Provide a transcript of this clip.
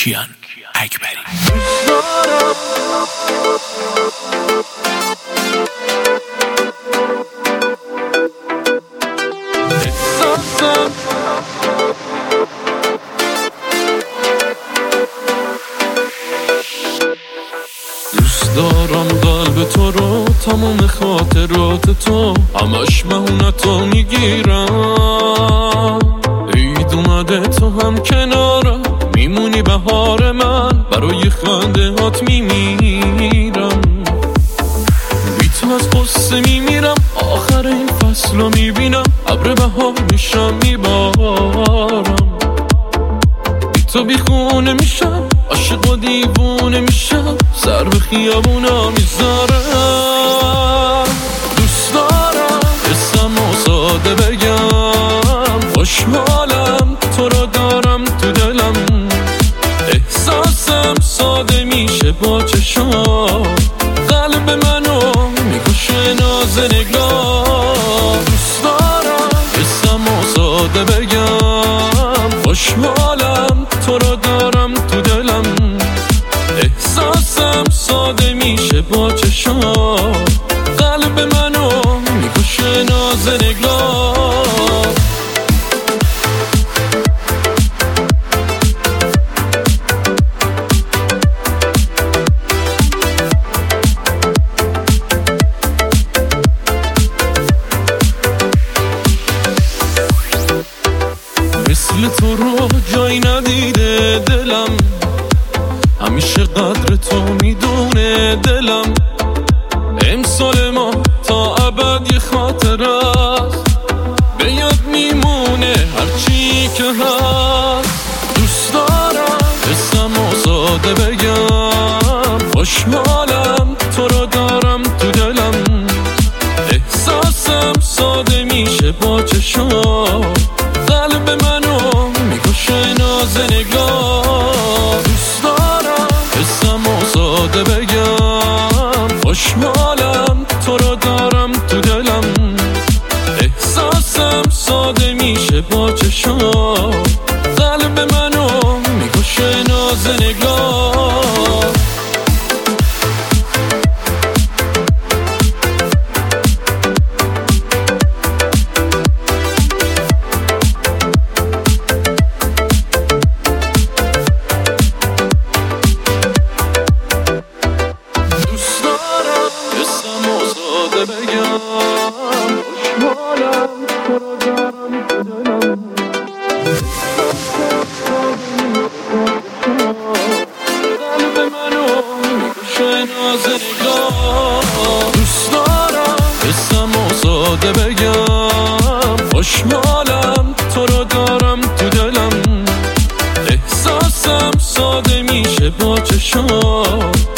کیان اکبری. دوست دارم قلب تو رو، تمام خاطرات تو، همش مهونتو میگیرم. عید اومده تو هم کنارم، میمونی بهار من، برای خنده هات میمیرم. بی تو از قصه میمیرم، آخر این فصل رو میبینم، ابر بهار میشم میبارم. بی تو بی خونه میشم، عاشق و دیوونه میشم، سر به خیابونا میذارم. دوست دارم اسم و ساده بگم، خوشحالم تو رو دارم تو دلم. احساسم ساده میشه با چشام، قلب منو میکشه ناز نگاه. دوست دارم اسم و ساده بگم، خوشحالم تو رو دارم تو دلم. احساسم ساده میشه با چشام، قلب منو میکشه ناز نگاه. مثل تو رو جای ندیده دلم، همیشه قدر تو میدونه دلم. امسال ما تا ابد یه خاطر است، به یاد میمونه هرچی که هست. دوست دارم اسم و ساده بگم، خوشحالم تو رو دارم تو دلم. احساسم ساده میشه با چشام، قلب منو میکشه ناز نگاه. دوست دارم اسم و ساده بگم، خوشحالم تو رو دارم تو دلم. احساسم ساده میشه با چشام، قلب منو میکشه ناز نگاه. بگم خوشحالم تو رو دارم تو دلم. قلب منو میکشه ناز نگاه. دوست دارم اسم و ساده بگم، خوشحالم تو رو دارم تو دلم. احساسم ساده میشه با چشام،